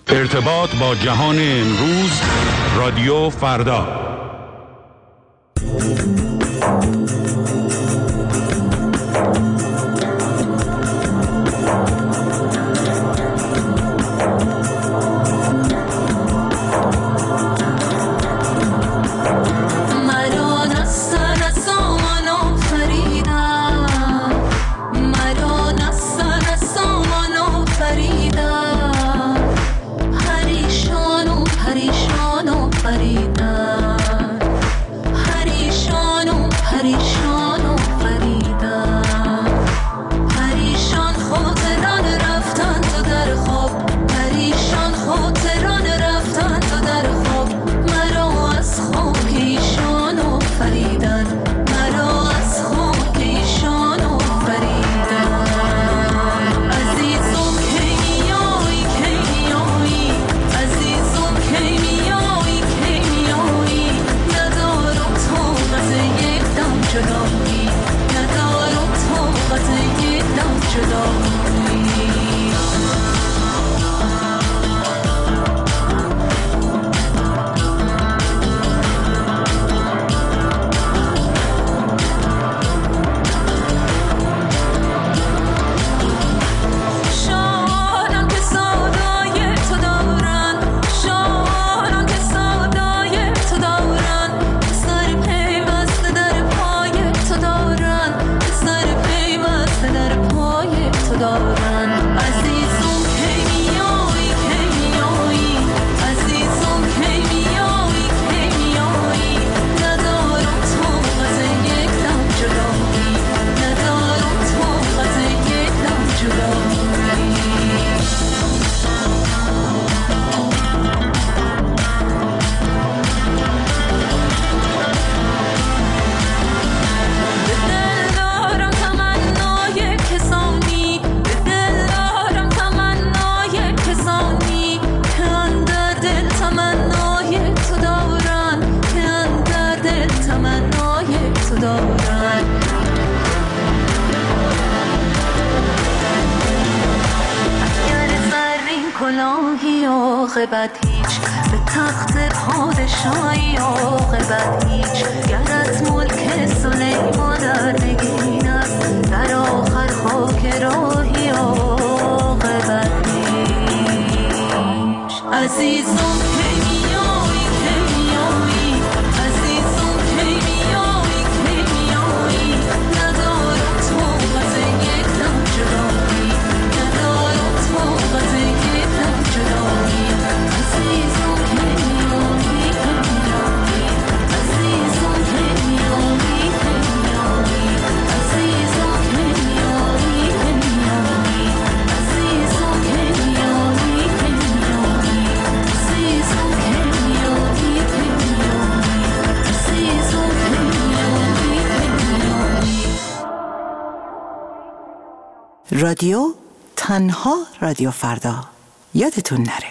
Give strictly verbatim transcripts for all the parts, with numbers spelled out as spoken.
ارتباط با جهان امروز، رادیو فردا. عاقبت هیچ به تخت پادشاهی عاقبت هیچ گرت ملک سلیمان در نگین است در آخر خاک راهی عاقبت هیچ عزیزم کیمیایی کیمیایی عزیزم کیمیایی کیمیایی ندارم طاقت یک دم جدایی ندارم طاقت یک دم جدایی عزیزم کیمیایی کیمیایی عزیزم کیمیایی کیمیایی عزیزم کیمیایی کیمیایی عزیزم کیمیایی کیمیایی عزیزم کیمیایی کیمیایی عزیزم کیمیایی کیمیایی. رادیو تنها رادیو فردا، یادتون نره.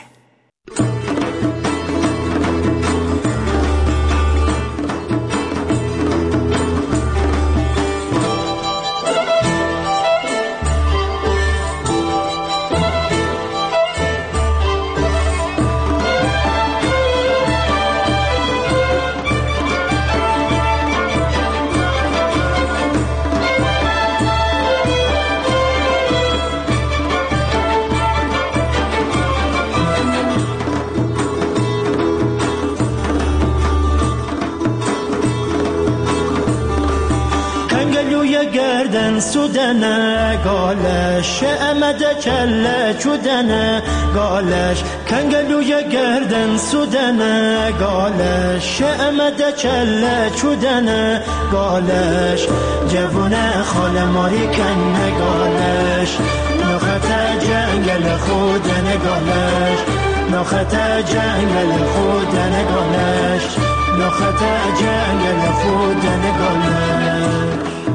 گردن سودنه گالش امده کله چودنه گالش کنگلوی گردن سودنه گالش امده کله چودنه گالش جوونه خال ماری کنه گالش نخت جنگل خودنه گالش نخت جنگل خودنه گالش نخت جنگل خودنه گالش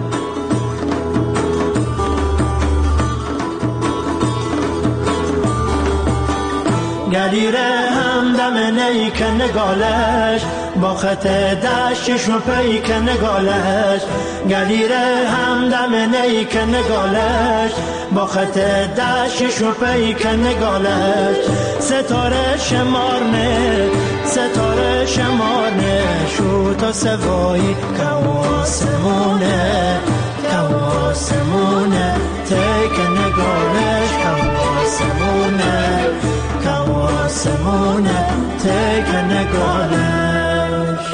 گلیره همدم نیکن نگالش با خط دشتش و پیکن نگالش گلیره همدم نیکن نگالش با خط دشتش و پیکن نگالش ستاره شمارنه ستاره شمارنه شو تا سوایی کواسمونه کواسمونه تک نگارش کواسمونه کواسمونه تک نگارش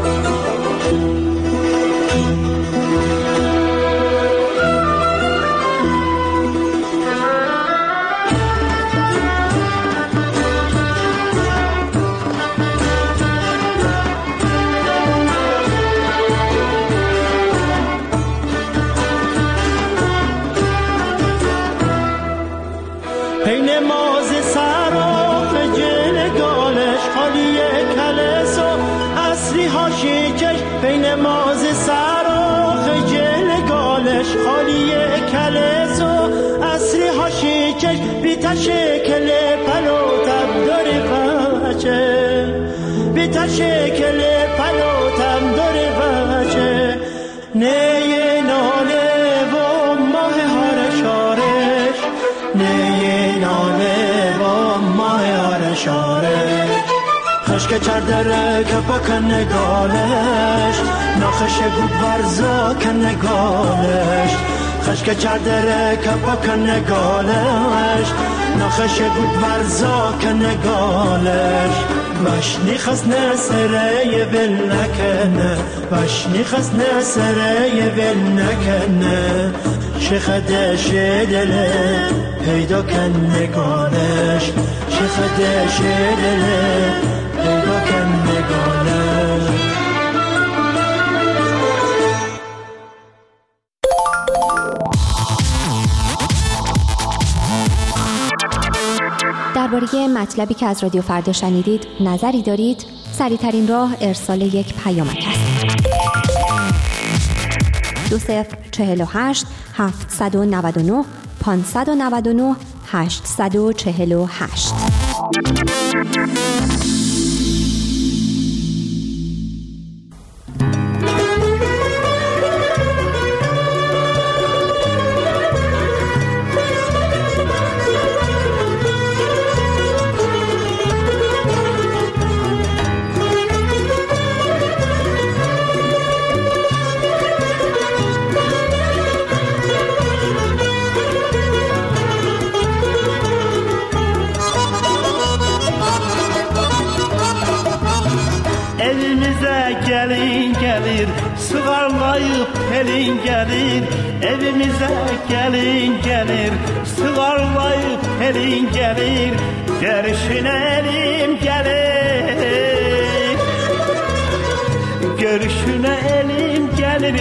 پین ماز سراخ جلگالش خالی کلس و اصری هاشی چش پین ماز سراخ جلگالش خالی کلس و اصری هاشی چش بیتا شکل پلو تب داری بچه بیتا شکل پلو تب داری بچه نیه ناله و ماه هارشارش نیه ناله و ماه هارشارش خشک چردره که با کنگالش ناخش گود برزا کنگالش خشک چردره که با کنگالش ناخش گود برزا کنگالش باش نیخست نسره ول نکنه باش نیخست نسره ول نکنه شخدش دله پیدا کن نگانش شخدش دله پیدا کن نگانش درباره مطلبی که از رادیو فردا شنیدید نظری دارید؟ سریع‌ترین راه ارسال یک پیامک است. دو صفر چهل و هشت هفتصد و نود و نه پانصد و نود و نه هشتصد و چهل و هشت. Gelin gelir, sıvarlayıp pelin gelir. Evimize gelin gelir, sıvarlayıp pelin gelir. Görüşün elim gelir, görüşün elim gelir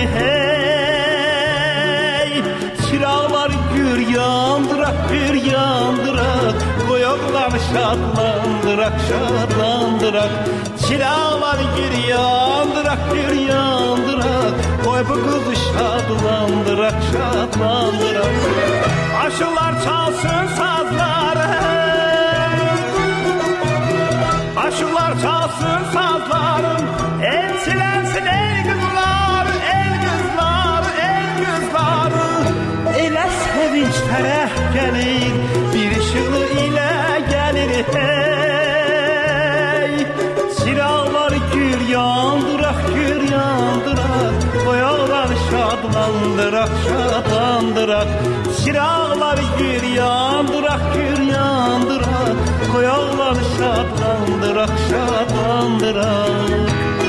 hey. Çırağlar gür yandırak, gür yandırak. Koyaklar şadlandırak, şadlandırak. Çırağlar gür yandırak, gür yandırak. Koy bu kızı şadlandırak, şadlandırak. Aşılar çalsın sazları, aşılar çalsın sazlarım. El silensin ey kızlar, ey kızlar, ey kızlar. Elə sevinç fərəh gəlir, bir ışığı ilə gəlir hey. Çıraqlar gür yandırak, gür yandırak. Qoyaqlar şadlandırak, şadlandırak. Çıraqlar gür yandırak, gür yandırak. Qoyaqlar şadlandırak, şadlandırak.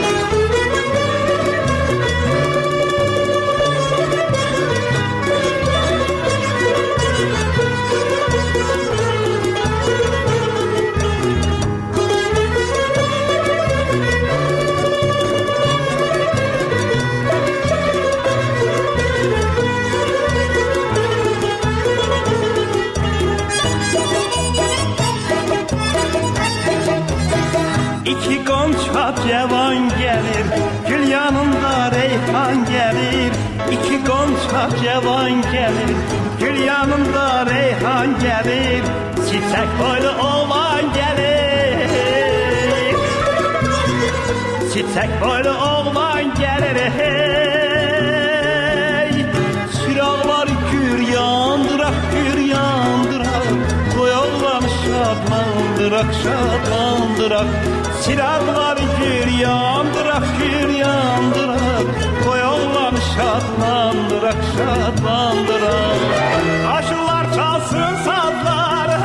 İki gonca cevan gelir, gül yanında reyhan gelir. İki gonca cevan gelir, gül yanında reyhan gelir. Çiçek boylu oğlan gelir, çiçek boylu oğlan gelir hey. Çıraqlar gür yandırak, gür yandırak. Koyaqlar şadlandırak, şadlandırak, şadlandırak. Silahlar gir yandırak, gir yandırak. Koy oğlan şadlandırak, şadlandırak. Aşılar çalsın sazları,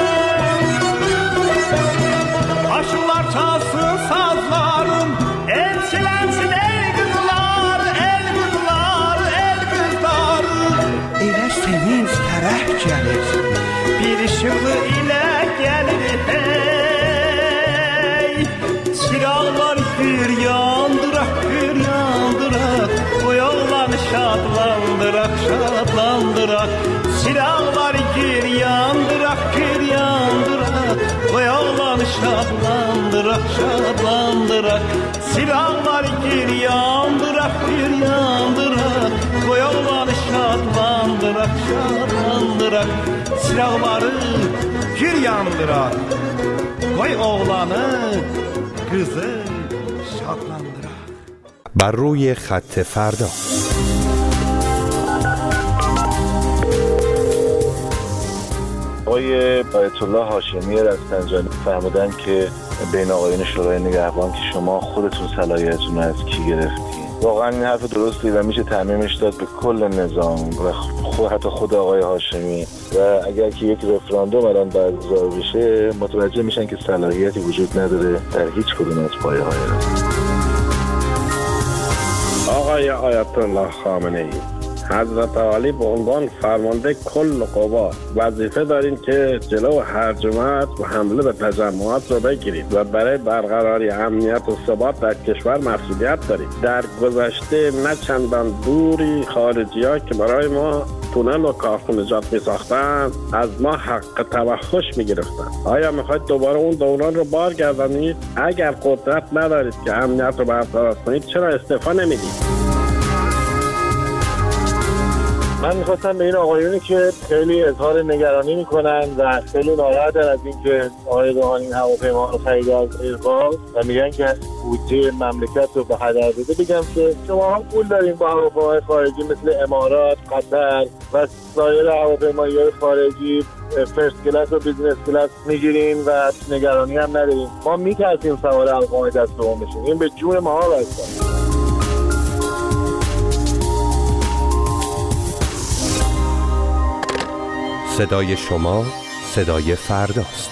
aşılar çalsın sazların. Elçilensin el kızlar, el kızlar, el kızlar. Elə sevinç tərəf gəlir, bir işığı ilə gəlir hey. Çıraqlar gür yandırak, gür yandırak. Qoy oğlanı şadlandırak, şadlandırak. Çıraqlar gür yandırak, gür yandırak. Qoy oğlanı şadlandırak, şadlandırak. Çıraqlar gür yandırak, gür yandırak. Qoy oğlanı şadlandırak, şadlandırak. Çıraqları gür yandırak. Qoy oğlanı, kızı şadlandırak. بر روی خط فردا. آقای آیت الله هاشمی رفسنجانی فرمودن که بین آقایان شورای نگهبان که شما خودتون صلاحیتتون رو از کی گرفتین. واقعا این حرف درستی و میشه تعمیمش داد به کل نظام و خود حتی خود آقای هاشمی. و اگر که یک رفراندوم الان برگزار بشه متوجه میشن که صلاحیتی وجود نداره در هیچ کدوم از پایه‌های آقای آیت الله خامنه ای، حضرت عالی به عنوان فرمانده کل قوا وظیفه دارین که جلو هرجمت و حمله به تجمعات رو بگیرید و برای برقراری امنیت و ثبات در کشور مسئولیت دارید. در گذشته نه چندان دوری خارجی ها که برای ما تونل و کارخانجات می ساختن از ما حق توخش می گرفتن. آیا میخواید دوباره اون دوران رو بارگردانید؟ اگر قدرت ندارید که امنیت رو برقرار کنید چرا استعفا نمیدید؟ من میخواستم به این آقایونی که خیلی اظهار نگرانی میکنن و خیلی ناراحتن از اینکه آقای روحانی این هواپیما رو خرید از ایرباز و میگن که بودجه مملکت رو به هدر داده، بگم که شما هم پول دارین با هواپیماهای خارجی مثل امارات، قطر و سایر هواپیماهای خارجی فرست کلاس و بیزنس کلاس میگیرین و نگرانی هم ندارین. ما میترسیم سوار هواپیمای دست دوم بشیم، این به جون ما بسته. صدای شما صدای فرداست.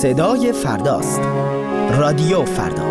صدای فرداست. رادیو فردا.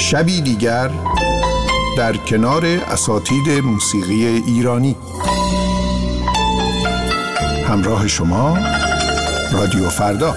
شبی دیگر در کنار اساتید موسیقی ایرانی. همراه شما رادیو فردا.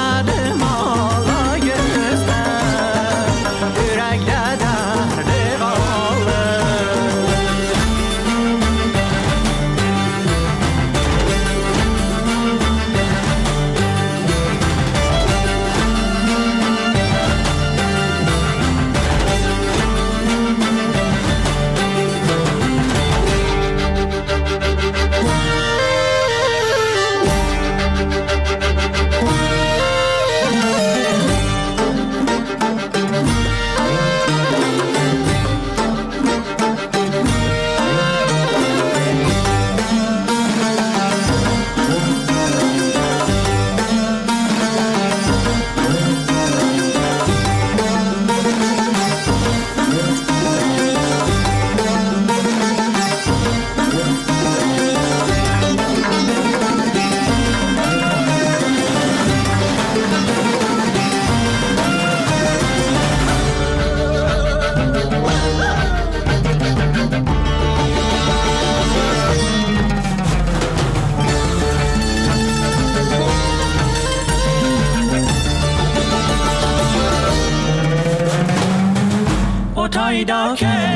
Anladım ağla gözden, yürekle derdi kaldı. Otayda ke